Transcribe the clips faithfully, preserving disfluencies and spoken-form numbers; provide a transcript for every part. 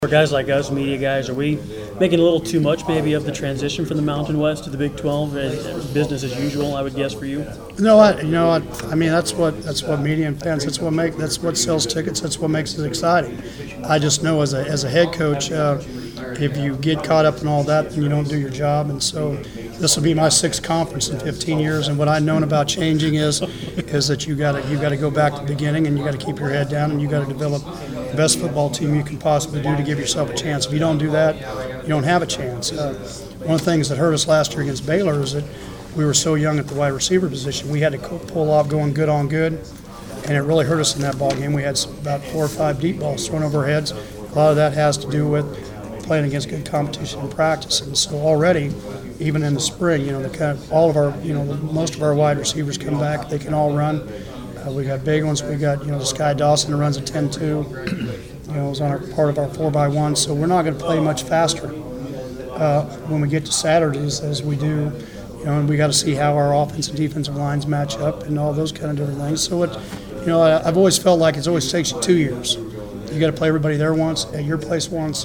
For guys like us, media guys, are we making a little too much maybe of the transition from the Mountain West to the Big twelve? As business as usual, I would guess, for you. No, I, you know, I, I mean that's what that's what media and fans. That's what make that's what sells tickets. That's what makes it exciting. I just know as a as a head coach, uh, if you get caught up in all that, then you don't do your job. And so this will be my sixth conference in fifteen years. And what I've known about changing is is that you got to you got to go back to the beginning, and you got to keep your head down, and you got to develop the best football team you can possibly do to give yourself a chance. If you don't do that, you don't have a chance. Uh, one of the things that hurt us last year against Baylor is that we were so young at the wide receiver position. We had to pull off going good on good, and it really hurt us in that ball game. We had some, about four or five deep balls thrown over our heads. A lot of that has to do with playing against good competition in practice. And so already, even in the spring, you know, the kind of, all of our, you know, most of our wide receivers come back. They can all run. Uh, we got big ones. We got, you know, Sky Dawson who runs a ten two. You know, is on our part of our four by one. So we're not going to play much faster uh, when we get to Saturdays as we do. You know, and we got to see how our offensive and defensive lines match up and all those kind of different things. So it, you know, I, I've always felt like it always takes you two years. You got to play everybody there once, at your place once,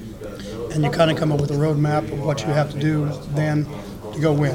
and you kind of come up with a roadmap of what you have to do then to go win.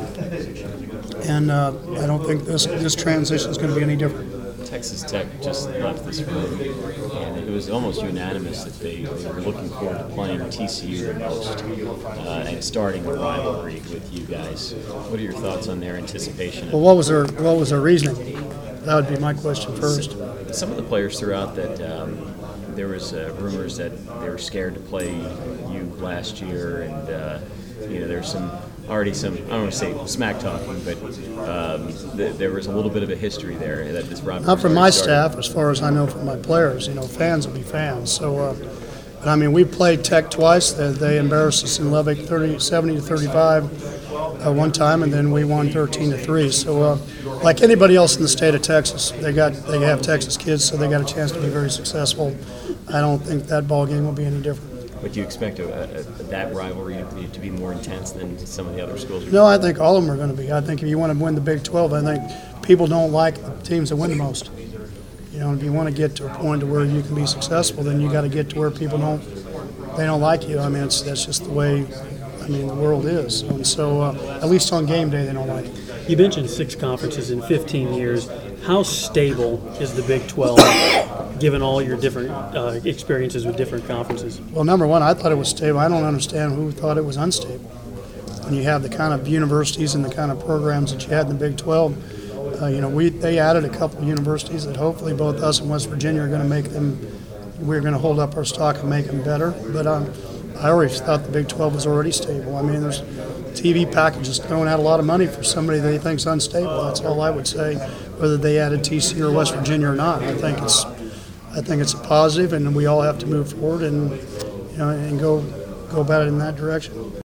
And uh, I don't think this this transition is going to be any different. Texas Tech just left this room, and it was almost unanimous that they, they were looking forward to playing T C U the most uh, and starting a rivalry with you guys. What are your thoughts on their anticipation? Well, what was their what was their reasoning? That would be my question first. Some of the players threw out that um, there was uh, rumors that they were scared to play you last year, and uh, you know there's some. Already some, I don't want to say smack talking, but um, th- there was a little bit of a history there that this rivalry. Not from my started. staff, as far as I know from my players. You know, fans will be fans. So, uh, but I mean, we played Tech twice. They, they embarrassed us in Lubbock, thirty, seventy to thirty-five, uh, one time, and then we won thirteen to three. So, uh, like anybody else in the state of Texas, they got they have Texas kids, so they got a chance to be very successful. I don't think that ball game will be any different. But do you expect a, a, that rivalry to be, to be more intense than some of the other schools? No, I think all of them are going to be. I think if you want to win the Big twelve, I think people don't like the teams that win the most. You know, if you want to get to a point to where you can be successful, then you got to get to where people don't they don't like you. I mean, it's, that's just the way. I mean, the world is, and so uh, at least on game day, they don't like it. You mentioned six conferences in fifteen years. How stable is the Big twelve, given all your different uh, experiences with different conferences? Well, number one, I thought it was stable. I don't understand who thought it was unstable. When you have the kind of universities and the kind of programs that you had in the Big twelve, uh, you know, we they added a couple of universities that hopefully both us and West Virginia are going to make them. We're going to hold up our stock and make them better. But um, I already thought the Big twelve was already stable. I mean, there's T V packages throwing out a lot of money for somebody they think's unstable. That's all I would say, whether they added T C U or West Virginia or not. I think it's, I think it's a positive, and we all have to move forward and, you know, and go, go about it in that direction.